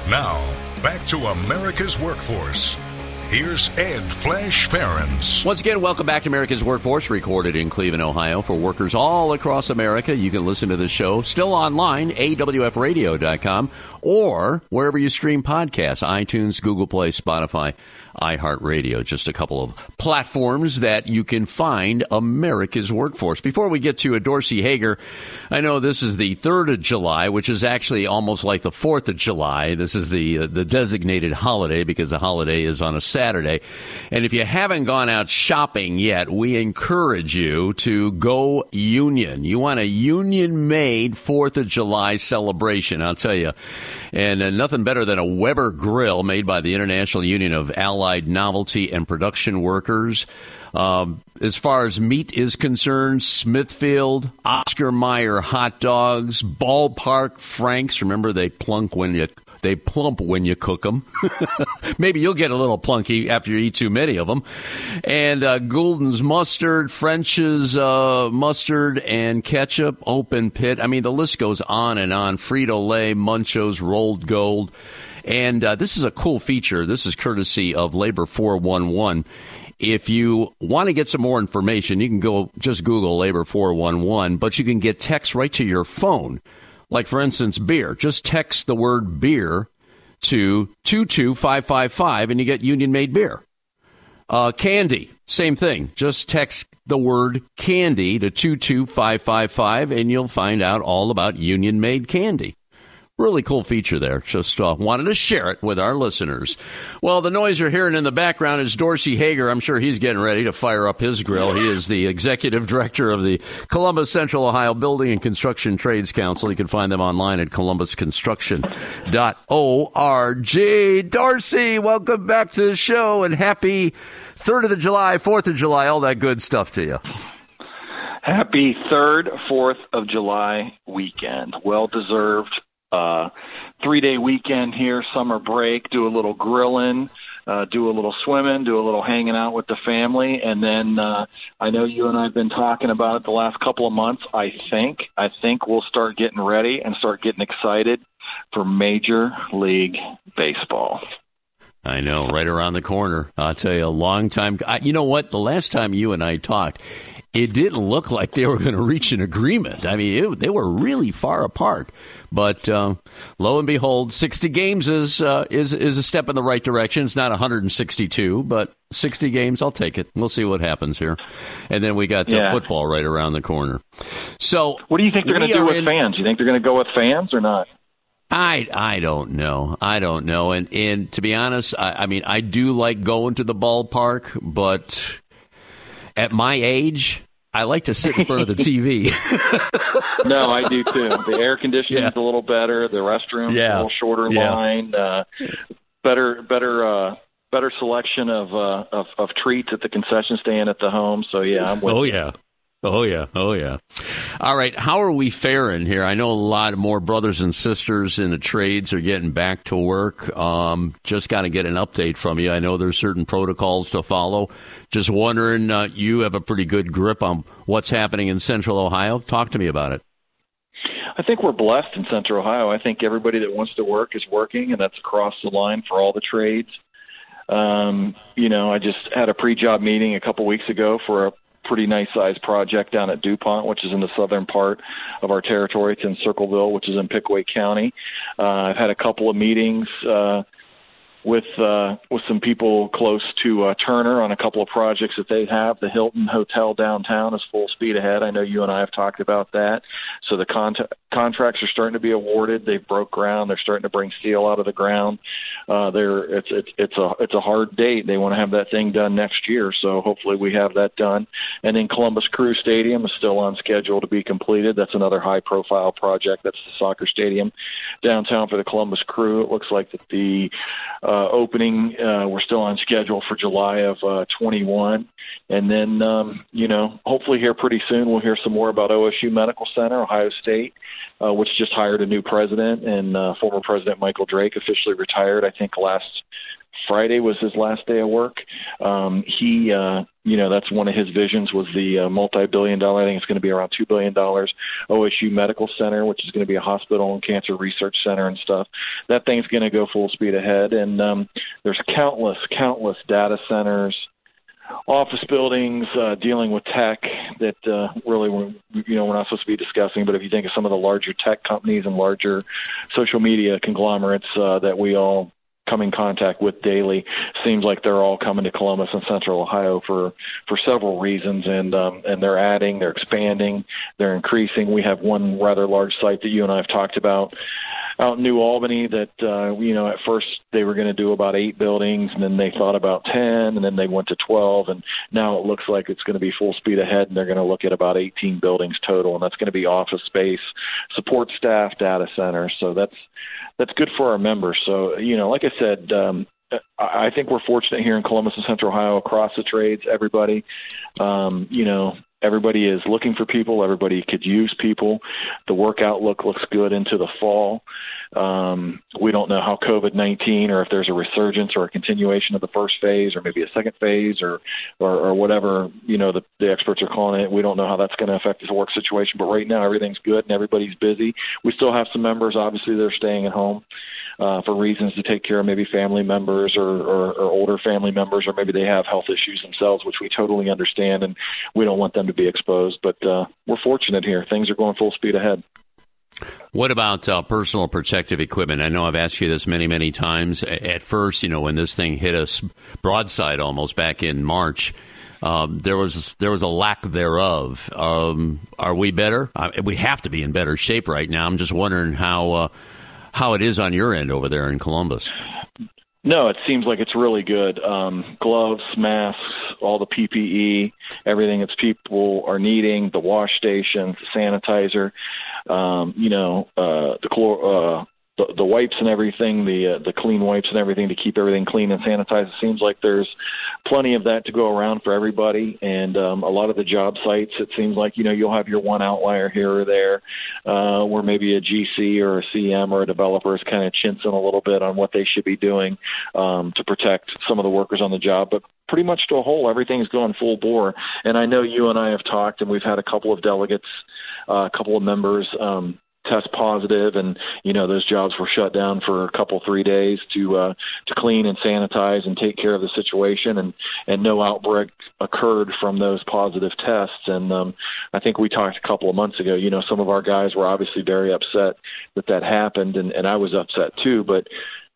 Now, back to America's Workforce. Here's Ed Flash Farrens. Once again, welcome back to America's Workforce, recorded in Cleveland, Ohio, for workers all across America. You can listen to the show still online, awfradio.com, or wherever you stream podcasts, iTunes, Google Play, Spotify, iHeartRadio. Just a couple of platforms that you can find America's Workforce. Before we get to Dorsey Hager, I know this is the 3rd of July, which is actually almost like the 4th of July. This is the designated holiday because the holiday is on a Saturday. And if you haven't gone out shopping yet, we encourage you to go Union. You want a Union-made 4th of July celebration, I'll tell you. And nothing better than a Weber grill made by the International Union of Allied Novelty and Production Workers. As far as meat is concerned, Smithfield, Oscar Mayer hot dogs, Ballpark Franks. Remember, they plump when you cook them. Maybe you'll get a little plunky after you eat too many of them. And Goulden's mustard, French's mustard and ketchup, Open Pit. I mean, the list goes on and on. Frito-Lay, Munchos, Rolled Gold. And this is a cool feature. This is courtesy of Labor 411. If you want to get some more information, you can go just Google Labor 411, but you can get text right to your phone. Like, for instance, beer. Just text the word beer to 22555 and you get Union-made beer. Candy, same thing. Just text the word candy to 22555 and you'll find out all about Union-made candy. Really cool feature there. Just wanted to share it with our listeners. Well, the noise you're hearing in the background is Dorsey Hager. I'm sure he's getting ready to fire up his grill. He is the executive director of the Columbus Central Ohio Building and Construction Trades Council. You can find them online at columbusconstruction.org. Dorsey, welcome back to the show, and happy 3rd of July, 4th of July, all that good stuff to you. Happy 3rd, 4th of July weekend. Well-deserved. 3-day weekend here, summer break, do a little grilling, do a little swimming, do a little hanging out with the family. And then I know you and I have been talking about it the last couple of months. I think we'll start getting ready and start getting excited for Major League Baseball. I know, right around the corner. I'll tell you, a long time. You know what? The last time you and I talked, it didn't look like they were going to reach an agreement. I mean, they were really far apart. But lo and behold, 60 games is a step in the right direction. It's not 162, but 60 games, I'll take it. We'll see what happens here. And then we got football right around the corner. So, what do you think they're going to do with fans? You think they're going to go with fans or not? I don't know. And to be honest, I mean, I do like going to the ballpark, but at my age, I like to sit in front of the TV. No, I do too. The air conditioning is a little better. The restroom's a little shorter line. Better selection of treats at the concession stand at the home. So I'm with you. Oh, yeah. All right, how are we faring here? I know a lot more brothers and sisters in the trades are getting back to work. Just got to get an update from you. I know there's certain protocols to follow. Just wondering, you have a pretty good grip on what's happening in Central Ohio. Talk to me about it. I think we're blessed in Central Ohio. I think everybody that wants to work is working, and that's across the line for all the trades. I just had a pre-job meeting a couple weeks ago for a pretty nice-sized project down at DuPont, which is in the southern part of our territory. It's in Circleville, which is in Pickaway County. I've had a couple of meetings with some people close to Turner on a couple of projects that they have. The Hilton Hotel downtown is full speed ahead. I know you and I have talked about that. So the contracts are starting to be awarded. They've broke ground. They're starting to bring steel out of the ground. It's a hard date. They want to have that thing done next year. So hopefully we have that done. And then Columbus Crew Stadium is still on schedule to be completed. That's another high-profile project. That's the soccer stadium downtown for the Columbus Crew. It looks like that the opening, we're still on schedule for July of 21. And then, hopefully here pretty soon we'll hear some more about OSU Medical Center, Ohio State, which just hired a new president, and former President Michael Drake officially retired. I think last Friday was his last day of work. He That's one of his visions was the multi-billion-dollar, I think it's going to be around $2 billion, OSU Medical Center, which is going to be a hospital and cancer research center and stuff. That thing's going to go full speed ahead. And there's countless data centers, office buildings dealing with tech that really we're not supposed to be discussing. But if you think of some of the larger tech companies and larger social media conglomerates that we all come in contact with daily, seems like they're all coming to Columbus and Central Ohio for several reasons, and they're adding, they're expanding, they're increasing. We have one rather large site that you and I have talked about out in New Albany that at first they were going to do about 8 buildings, and then they thought about 10, and then they went to 12, and now it looks like it's going to be full speed ahead, and they're going to look at about 18 buildings total, and that's going to be office space, support staff, data centers. So that's good for our members. So, like I said, I think we're fortunate here in Columbus and Central Ohio across the trades, everybody. Everybody is looking for people. Everybody could use people. The work outlook looks good into the fall. We don't know how COVID-19 or if there's a resurgence or a continuation of the first phase or maybe a second phase or whatever, the experts are calling it. We don't know how that's going to affect this work situation. But right now, everything's good and everybody's busy. We still have some members, obviously, they're staying at home for reasons to take care of maybe family members or older family members, or maybe they have health issues themselves, which we totally understand, and we don't want them to be exposed. But we're fortunate here. Things are going full speed ahead. What about personal protective equipment? I know I've asked you this many, many times. At first, when this thing hit us broadside almost back in March, there was a lack thereof. Are we better? We have to be in better shape right now. I'm just wondering how it is on your end over there in Columbus. No, it seems like it's really good. Gloves, masks, all the PPE, everything that people are needing, the wash stations, the sanitizer, the wipes and everything, the clean wipes and everything to keep everything clean and sanitized. It seems like there's plenty of that to go around for everybody. And a lot of the job sites, it seems like, you'll have your one outlier here or there where maybe a GC or a CM or a developer is kind of chinsing a little bit on what they should be doing to protect some of the workers on the job. But pretty much to a whole, everything's going full bore. And I know you and I have talked, and we've had a couple of delegates, a couple of members test positive, and those jobs were shut down for a couple 3 days to clean and sanitize and take care of the situation, and no outbreak occurred from those positive tests. And I think we talked a couple of months ago, some of our guys were obviously very upset that happened, and I was upset too. But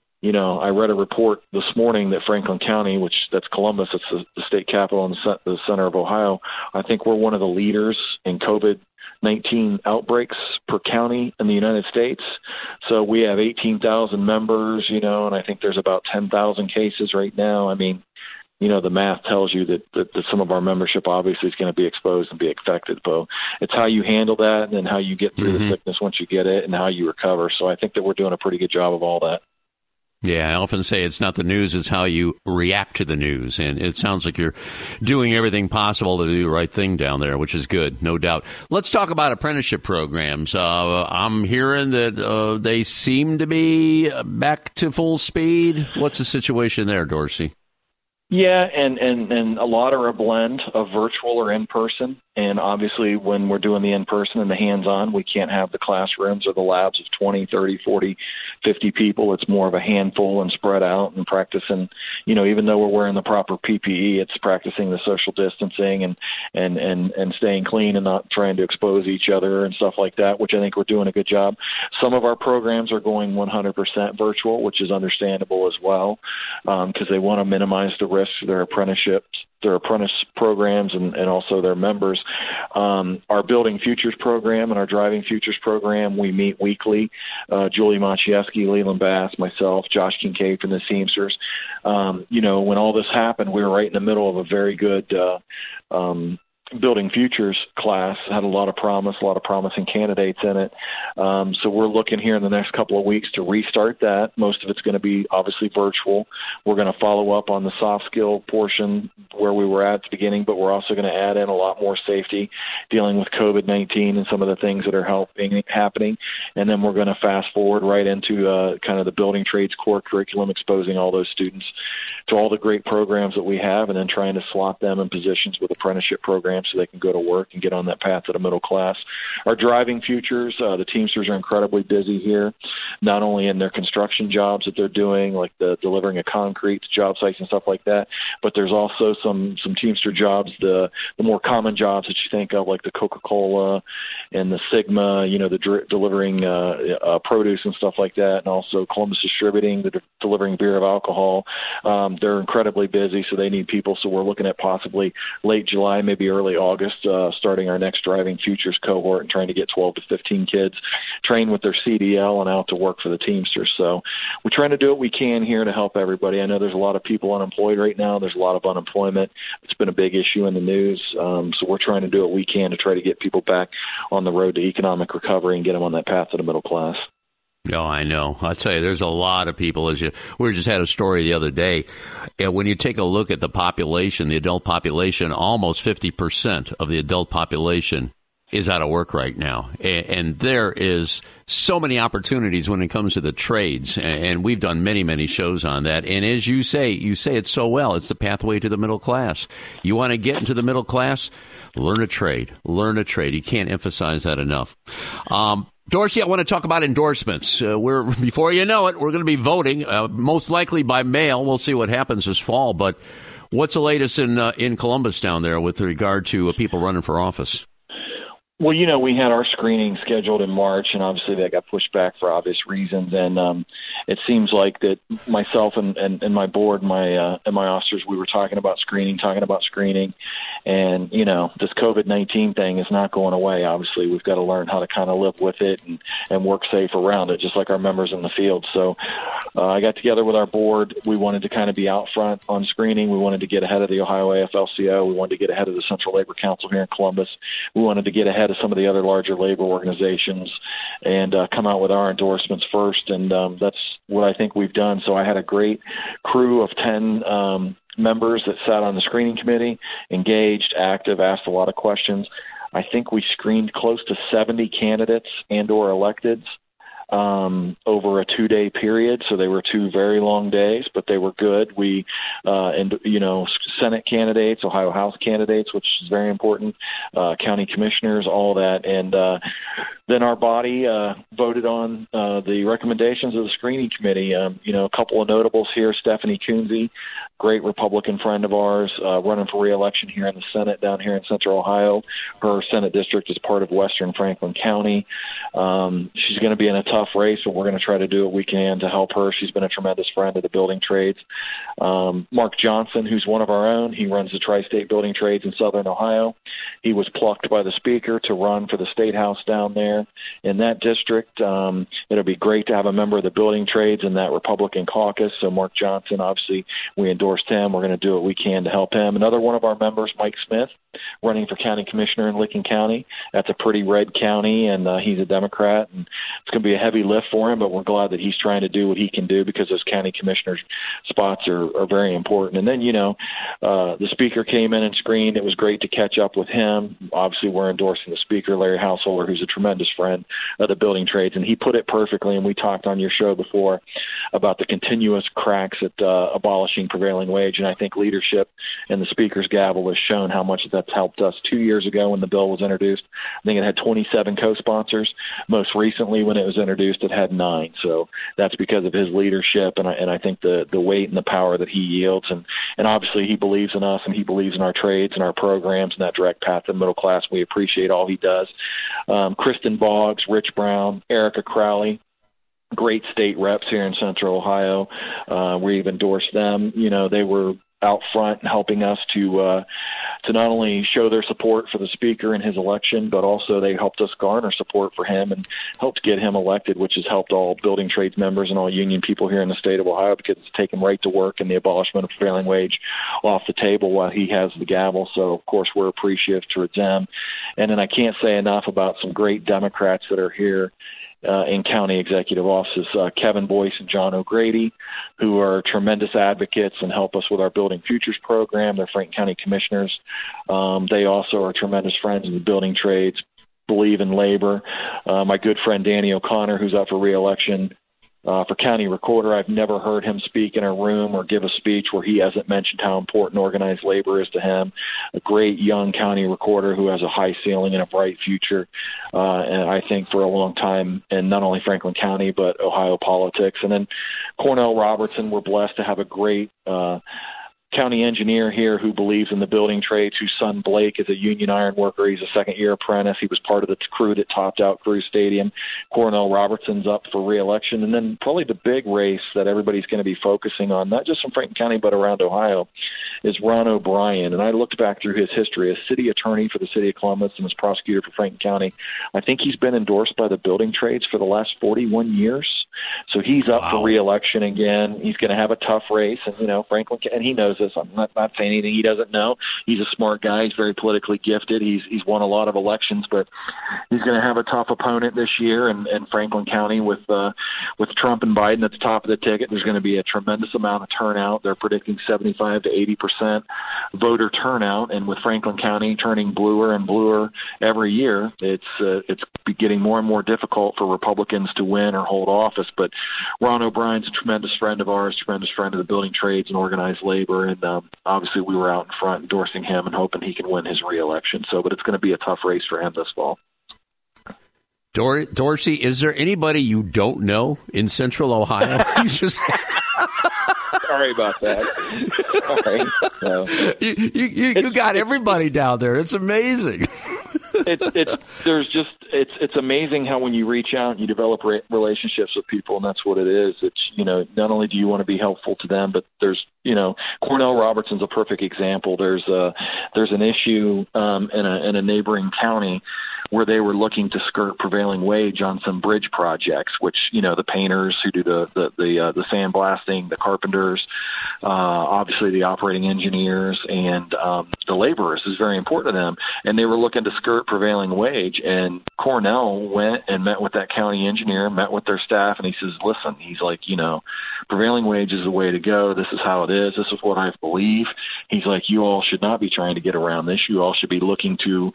I read a report this morning that Franklin County, that's Columbus, it's the state capital and the center of Ohio, I think we're one of the leaders in COVID-19 outbreaks per county in the United States. So we have 18,000 members, and I think there's about 10,000 cases right now. I mean, the math tells you that some of our membership obviously is going to be exposed and be affected. But it's how you handle that and how you get through the sickness once you get it and how you recover. So I think that we're doing a pretty good job of all that. Yeah, I often say it's not the news, it's how you react to the news. And it sounds like you're doing everything possible to do the right thing down there, which is good, no doubt. Let's talk about apprenticeship programs. I'm hearing that they seem to be back to full speed. What's the situation there, Dorsey? Yeah, and a lot are a blend of virtual or in-person. And obviously, when we're doing the in-person and the hands-on, we can't have the classrooms or the labs of 20, 30, 40, 50 people. It's more of a handful and spread out and practicing. Even though we're wearing the proper PPE, it's practicing the social distancing and staying clean and not trying to expose each other and stuff like that, which I think we're doing a good job. Some of our programs are going 100% virtual, which is understandable as well, because they want to minimize the risk to their apprentice programs and also their members. Our Building Futures program and our Driving Futures program, we meet weekly. Julie Maciejewski, Leland Bass, myself, Josh Kincaid from the Teamsters. When all this happened, we were right in the middle of a very good Building Futures class had a lot of promising candidates in it. So we're looking here in the next couple of weeks to restart that. Most of it's going to be obviously virtual. We're going to follow up on the soft skill portion where we were at the beginning, but we're also going to add in a lot more safety, dealing with COVID-19 and some of the things that are happening. And then we're going to fast forward right into kind of the building trades core curriculum, exposing all those students to all the great programs that we have, and then trying to slot them in positions with apprenticeship programs so they can go to work and get on that path to the middle class. Our driving futures, the Teamsters are incredibly busy here, not only in their construction jobs that they're doing, like the delivering of concrete to job sites and stuff like that, but there's also some Teamster jobs, the more common jobs that you think of, like the Coca-Cola and the Sigma, the delivering produce and stuff like that, and also Columbus Distributing, the delivering beer of alcohol. They're incredibly busy, so they need people. So we're looking at possibly late July, maybe early August, starting our next driving futures cohort and trying to get 12 to 15 kids trained with their CDL and out to work for the Teamsters. So we're trying to do what we can here to help everybody. I know there's a lot of people unemployed right now. There's a lot of unemployment. It's been a big issue in the news. So we're trying to do what we can to try to get people back on the road to economic recovery and get them on that path to the middle class. Oh, I know. I'll tell you, there's a lot of people. We just had a story the other day. And when you take a look at the population, the adult population, almost 50% of the adult population is out of work right now. And there is so many opportunities when it comes to the trades. And we've done many, many shows on that. And as you say it so well, it's the pathway to the middle class. You want to get into the middle class? Learn a trade. Learn a trade. You can't emphasize that enough. Dorsey, I want to talk about endorsements. Before you know it, we're going to be voting, most likely by mail. We'll see what happens this fall. But what's the latest in Columbus down there with regard to people running for office? Well, we had our screening scheduled in March, and obviously that got pushed back for obvious reasons. And it seems like that myself and my board, and my officers, we were talking about screening. And, this COVID-19 thing is not going away. Obviously, we've got to learn how to kind of live with it and work safe around it, just like our members in the field. So I got together with our board. We wanted to kind of be out front on screening. We wanted to get ahead of the Ohio AFL-CIO. We wanted to get ahead of the Central Labor Council here in Columbus. We wanted to get ahead of some of the other larger labor organizations and come out with our endorsements first. And that's what I think we've done. So I had a great crew of 10 members that sat on the screening committee, engaged, active, asked a lot of questions. I think we screened close to 70 candidates and or electeds over a 2-day period. So they were 2 very long days, but they were good. We, Senate candidates, Ohio House candidates, which is very important, county commissioners, all that. And then our body voted on the recommendations of the screening committee. A couple of notables here, Stephanie Coonsey, great Republican friend of ours, running for re-election here in the Senate down here in Central Ohio. Her Senate district is part of Western Franklin County. She's going to be in a tough race, but we're going to try to do what we can to help her. She's been a tremendous friend of the building trades. Mark Johnson, who's one of our own, he runs the Tri-State Building Trades in Southern Ohio. He was plucked by the Speaker to run for the State House down there in that district. It'll be great to have a member of the building trades in that Republican caucus. So Mark Johnson, obviously, we endorsed him. We're going to do what we can to help him. Another one of our members, Mike Smith, running for county commissioner in Licking County. That's a pretty red county, and he's a Democrat, and it's going to be a heavy lift for him, but we're glad that he's trying to do what he can do because those county commissioner spots are very important. And then, the Speaker came in and screened. It was great to catch up with him. Obviously, we're endorsing the Speaker, Larry Householder, who's a tremendous friend of the building trades, and he put it perfectly, and we talked on your show before about the continuous cracks at abolishing prevailing wage, and I think leadership and the Speaker's gavel has shown how much that's helped us. 2 years ago when the bill was introduced, I think it had 27 co-sponsors. Most recently when it was introduced, it had 9. So that's because of his leadership, and I think the weight and the power that he yields, and obviously he believes in us, and he believes in our trades and our programs and that direct path to the middle class. We appreciate all he does. Kristen Boggs, Rich Brown, Erica Crowley, great state reps here in Central Ohio. We've endorsed them. They were out front helping us to to not only show their support for the speaker in his election, but also they helped us garner support for him and helped get him elected, which has helped all building trades members and all union people here in the state of Ohio, because it's taken right to work and the abolishment of prevailing wage off the table while he has the gavel. So, of course, we're appreciative towards them. And then I can't say enough about some great Democrats that are here in county executive offices, Kevin Boyce and John O'Grady, who are tremendous advocates and help us with our Building Futures program. They're Franklin County commissioners. They also are tremendous friends in the building trades, believe in labor. My good friend Danny O'Connor, who's up for re-election for county recorder, I've never heard him speak in a room or give a speech where he hasn't mentioned how important organized labor is to him. A great young county recorder who has a high ceiling and a bright future, and I think for a long time in not only Franklin County but Ohio politics. And then Cornell Robertson, we're blessed to have a great county engineer here who believes in the building trades, whose son Blake is a union iron worker. He's a second-year apprentice. He was part of the crew that topped out Crew Stadium. Cornell Robertson's up for re-election. And then probably the big race that everybody's going to be focusing on, not just from Franklin County but around Ohio, is Ron O'Brien. And I looked back through his history as city attorney for the city of Columbus and as prosecutor for Franklin County. I think he's been endorsed by the building trades for the last 41 years. So he's up for re-election again. He's going to have a tough race, and Franklin, and he knows this. I'm not saying anything he doesn't know. He's a smart guy. He's very politically gifted. He's won a lot of elections, but he's going to have a tough opponent this year. And Franklin County with Trump and Biden at the top of the ticket, there's going to be a tremendous amount of turnout. They're predicting 75 to 80% voter turnout, and with Franklin County turning bluer and bluer every year, it's getting more and more difficult for Republicans to win or hold office. But Ron O'Brien's a tremendous friend of ours, tremendous friend of the building trades and organized labor, and obviously we were out in front endorsing him and hoping he can win his re-election. But it's going to be a tough race for him this fall. Dorsey, is there anybody you don't know in Central Ohio? Sorry about that. Sorry. No. You got everybody down there. It's amazing. It's amazing how when you reach out and you develop relationships with people, and that's what it is. It's, not only do you want to be helpful to them, but there's, Cornell Robertson's a perfect example. There's an issue in a neighboring county where they were looking to skirt prevailing wage on some bridge projects, which, the painters who do the sandblasting, the carpenters, obviously the operating engineers, and the laborers is very important to them. And they were looking to skirt prevailing wage. And Cornell went and met with that county engineer, met with their staff, and he says, listen, he's like, prevailing wage is the way to go. This is how it is. This is what I believe. He's like, you all should not be trying to get around this. You all should be looking to,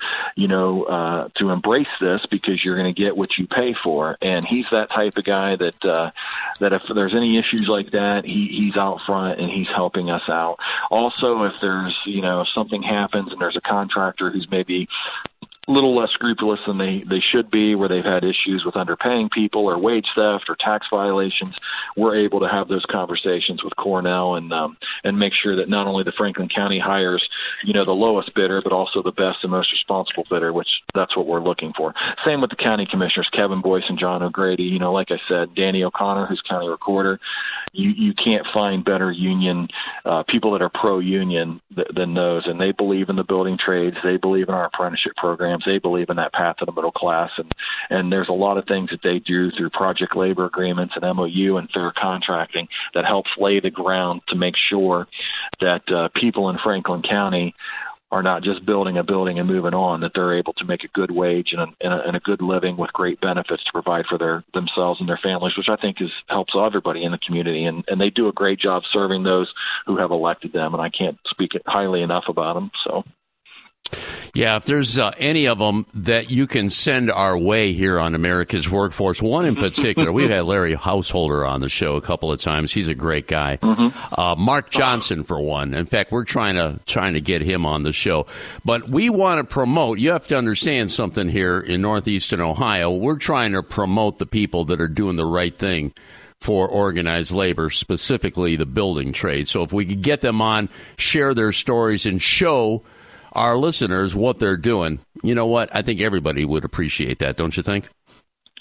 to embrace this, because you're going to get what you pay for. And he's that type of guy that if there's any issues like that, he's out front and he's helping us out. Also, if there's, if something happens and there's a contractor who's maybe a little less scrupulous than they should be, where they've had issues with underpaying people or wage theft or tax violations, we're able to have those conversations with Cornell and make sure that not only the Franklin County hires, the lowest bidder, but also the best and most responsible bidder, which that's what we're looking for. Same with the county commissioners, Kevin Boyce and John O'Grady. Like I said, Danny O'Connor, who's county recorder. You can't find better union people that are pro-union than those, and they believe in the building trades. They believe in our apprenticeship programs. They believe in that path to the middle class, and there's a lot of things that they do through project labor agreements and MOU and fair contracting that helps lay the ground to make sure that people in Franklin County are not just building a building and moving on, that they're able to make a good wage and a good living with great benefits to provide for themselves and their families, which I think helps everybody in the community. And they do a great job serving those who have elected them, and I can't speak highly enough about them. So. Yeah, if there's any of them that you can send our way here on America's Workforce, one in particular, we've had Larry Householder on the show a couple of times. He's a great guy. Mm-hmm. Mark Johnson, for one. In fact, we're trying to get him on the show. But we want to promote. You have to understand something here in northeastern Ohio. We're trying to promote the people that are doing the right thing for organized labor, specifically the building trade. So if we could get them on, share their stories, and show our listeners what they're doing, you know what? I think everybody would appreciate that, don't you think?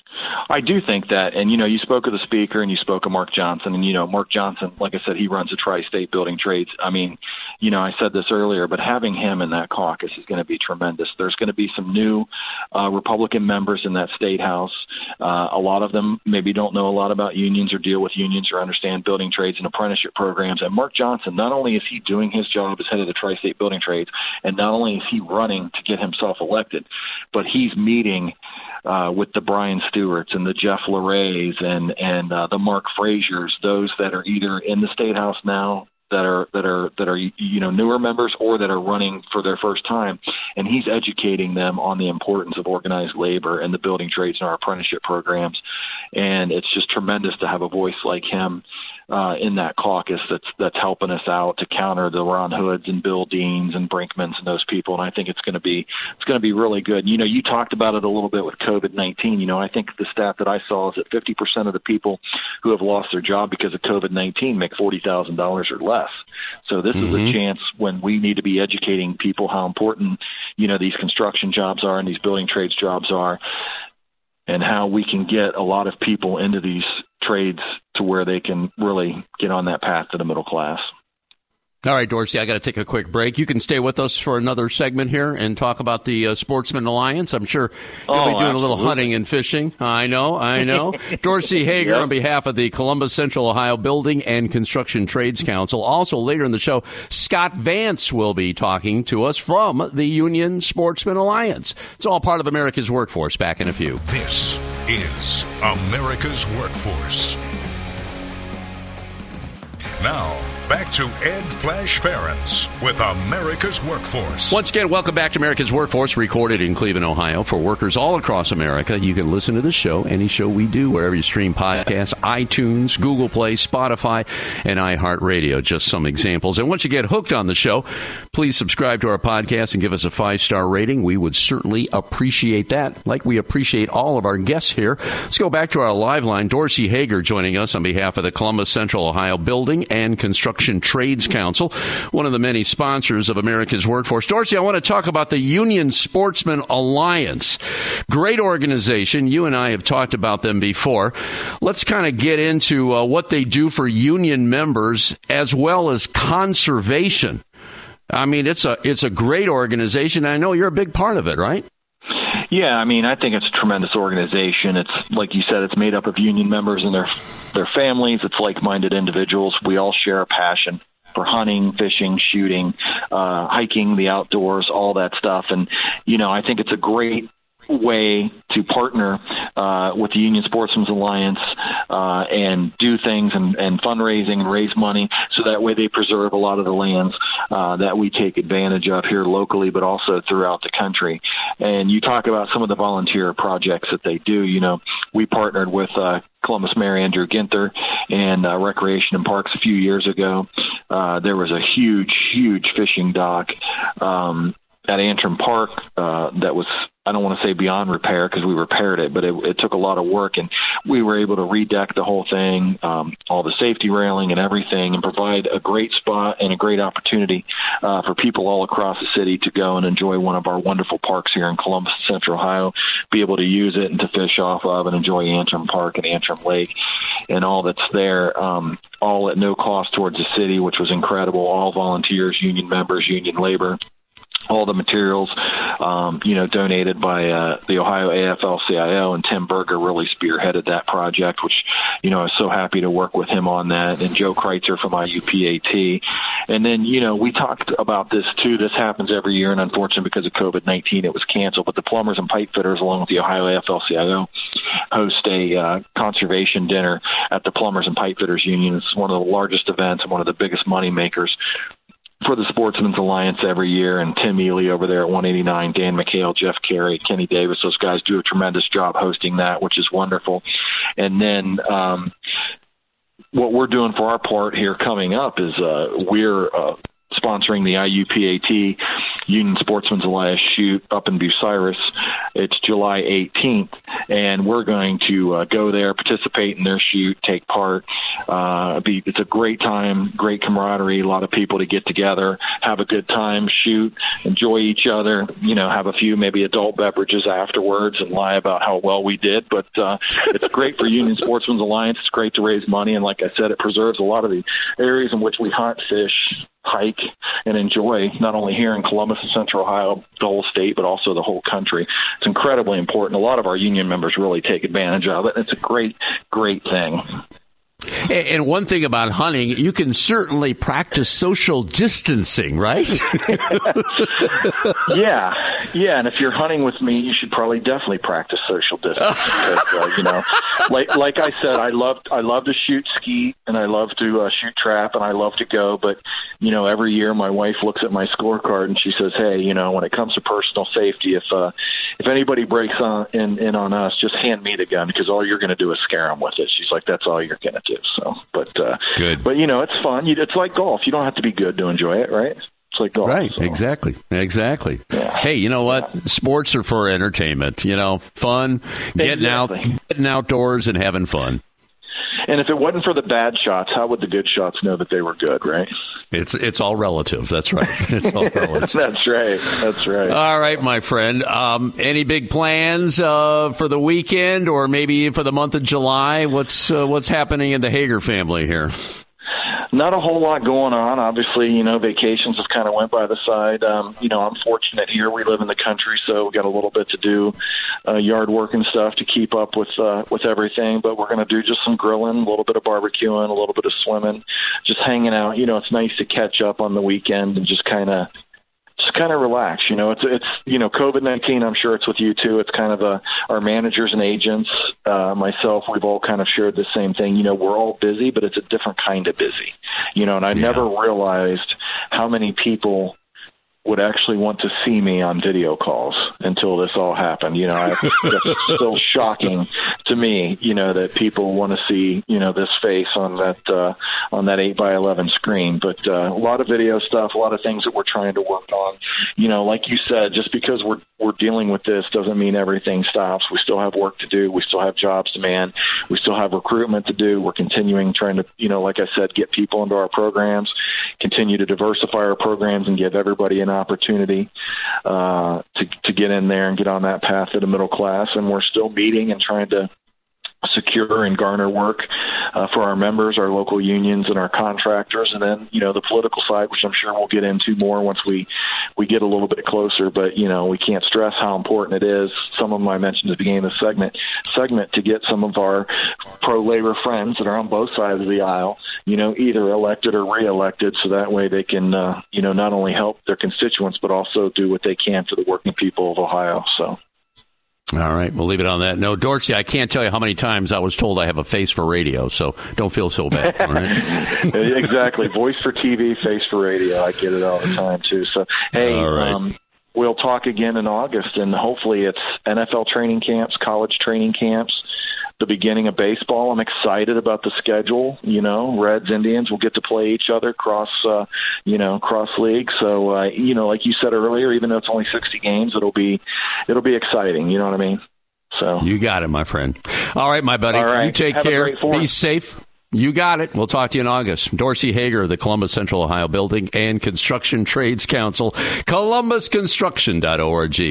I do think that, and, you spoke of the speaker and you spoke of Mark Johnson, and, Mark Johnson, like I said, he runs a tri-state building trades. I mean, I said this earlier, but having him in that caucus is going to be tremendous. There's going to be some new Republican members in that state house. A lot of them maybe don't know a lot about unions or deal with unions or understand building trades and apprenticeship programs. And Mark Johnson, not only is he doing his job as head of the tri-state building trades, and not only is he running to get himself elected, but he's meeting with the Brian Stewarts and the Jeff LeRays and the Mark Frasers, those that are either in the state house now that are newer members or that are running for their first time, and he's educating them on the importance of organized labor and the building trades and our apprenticeship programs. And it's just tremendous to have a voice like him in that caucus that's helping us out to counter the Ron Hoods and Bill Deans and Brinkmans and those people. And I think it's going to be really good. You talked about it a little bit with COVID-19. I think the stat that I saw is that 50% of the people who have lost their job because of COVID-19 make $40,000 or less. So this is a chance when we need to be educating people how important, these construction jobs are and these building trades jobs are, and how we can get a lot of people into these trades to where they can really get on that path to the middle class. All right, Dorsey, I got to take a quick break. You can stay with us for another segment here and talk about the Sportsman Alliance. I'm sure you'll be doing a little hunting and fishing. I know. Dorsey Hager on behalf of the Columbus Central Ohio Building and Construction Trades Council. Also, later in the show, Scott Vance will be talking to us from the Union Sportsman Alliance. It's all part of America's Workforce. Back in a few. This is America's Workforce. Now, back to Ed Flash Ferenc with America's Workforce. Once again, welcome back to America's Workforce, recorded in Cleveland, Ohio, for workers all across America. You can listen to the show, any show we do, wherever you stream podcasts, iTunes, Google Play, Spotify, and iHeartRadio, just some examples. And once you get hooked on the show, please subscribe to our podcast and give us a 5-star rating. We would certainly appreciate that, like we appreciate all of our guests here. Let's go back to our live line. Dorsey Hager joining us on behalf of the Columbus Central Ohio Building and Construction Trades Council, one of the many sponsors of America's Workforce. Dorsey, I want to talk about the Union Sportsman Alliance. Great organization. You and I have talked about them before. Let's kind of get into what they do for union members as well as conservation. I mean, it's a great organization. I know you're a big part of it, right? Yeah, I mean, I think it's a tremendous organization. It's, like you said, it's made up of union members and their families. It's like-minded individuals. We all share a passion for hunting, fishing, shooting, hiking, the outdoors, all that stuff. And, I think it's a great way to partner with the Union Sportsmen's Alliance and do things and fundraising and raise money, so that way they preserve a lot of the lands that we take advantage of here locally, but also throughout the country. And you talk about some of the volunteer projects that they do. We partnered with Columbus Mayor Andrew Ginther and Recreation and Parks a few years ago. There was a huge fishing dock at Antrim Park that was, I don't want to say beyond repair because we repaired it, but it took a lot of work, and we were able to redeck the whole thing, all the safety railing and everything, and provide a great spot and a great opportunity for people all across the city to go and enjoy one of our wonderful parks here in Columbus, Central Ohio, be able to use it and to fish off of and enjoy Antrim Park and Antrim Lake and all that's there, all at no cost towards the city, which was incredible. All volunteers, union members, union labor. All the materials, donated by the Ohio AFL-CIO, and Tim Berger really spearheaded that project, which, I was so happy to work with him on that, and Joe Kreitzer from IUPAT. And then, we talked about this too. This happens every year, and unfortunately because of COVID-19, it was canceled. But the plumbers and pipe fitters, along with the Ohio AFL-CIO, host a conservation dinner at the Plumbers and Pipe Fitters Union. It's one of the largest events and one of the biggest money makers for the Sportsman's Alliance every year. And Tim Ely over there at 189, Dan McHale, Jeff Carey, Kenny Davis, those guys do a tremendous job hosting that, which is wonderful. And then what we're doing for our part here coming up is we're sponsoring the IUPAT Union Sportsman's Elias Shoot up in Bucyrus. It's July 18th, and we're going to go there, participate in their shoot, take part. It's a great time, great camaraderie, a lot of people to get together, have a good time, shoot, enjoy each other, have a few maybe adult beverages afterwards and lie about how well we did. But it's great for Union Sportsman's Alliance. It's great to raise money, and like I said, it preserves a lot of the areas in which we hunt, fish, hike, and enjoy, not only here in Columbus and Central Ohio, the whole state, but also the whole country. It's incredibly important. A lot of our union members really take advantage of it. It's a great, great thing. And one thing about hunting, you can certainly practice social distancing, right? Yeah. And if you're hunting with me, you should probably definitely practice social distancing. Because, like I said, I love to shoot skeet, and I love to shoot trap, and I love to go. But every year my wife looks at my scorecard and she says, "Hey, when it comes to personal safety, if anybody breaks in on us, just hand me the gun, because all you're going to do is scare them with it." She's like, "That's all you're going to do." So, good. But it's fun. It's like golf. You don't have to be good to enjoy it, right? It's like golf. Right. So. Exactly. Yeah. Hey, you know what? Yeah. Sports are for entertainment. Fun, getting outdoors and having fun. And if it wasn't for the bad shots, how would the good shots know that they were good, right? It's all relative. That's right. It's all relative. That's right. All right, my friend. Any big plans for the weekend or maybe for the month of July? What's happening in the Hager family here? Not a whole lot going on. Obviously, vacations have kind of went by the side. I'm fortunate here. We live in the country, so we got a little bit to do, yard work and stuff to keep up with everything. But we're going to do just some grilling, a little bit of barbecuing, a little bit of swimming, just hanging out. It's nice to catch up on the weekend and just kind of relax. It's COVID-19. I'm sure it's with you too. It's kind of our managers and agents, myself. We've all kind of shared the same thing. We're all busy, but it's a different kind of busy. And I never realized how many people would actually want to see me on video calls until this all happened. It's still shocking to me, that people want to see, this face on that 8x11 screen. But a lot of video stuff, a lot of things that we're trying to work on. Like you said, just because we're dealing with this doesn't mean everything stops. We still have work to do. We still have jobs to man. We still have recruitment to do. We're continuing trying to, like I said, get people into our programs, continue to diversify our programs and give everybody an opportunity to get in there and get on that path to the middle class. And we're still meeting and trying to secure and garner work for our members, our local unions, and our contractors. And then, the political side, which I'm sure we'll get into more once we get a little bit closer. But, we can't stress how important it is. Some of them I mentioned at the beginning of the segment to get some of our pro-labor friends that are on both sides of the aisle, either elected or reelected, so that way they can, not only help their constituents, but also do what they can for the working people of Ohio. So. All right, we'll leave it on that. No, Dorsey, I can't tell you how many times I was told I have a face for radio, so don't feel so bad. All right? Exactly. Voice for TV, face for radio. I get it all the time, too. So, hey, right. We'll talk again in August, and hopefully it's NFL training camps, college training camps, the beginning of baseball. I'm excited about the schedule. Reds, Indians will get to play each other cross league. So, like you said earlier, even though it's only 60 games, it'll be exciting. You know what I mean? So you got it, my friend. All right, my buddy. All right. You take care. Be safe. You got it. We'll talk to you in August. Dorsey Hager, the Columbus Central Ohio Building and Construction Trades Council, columbusconstruction.org.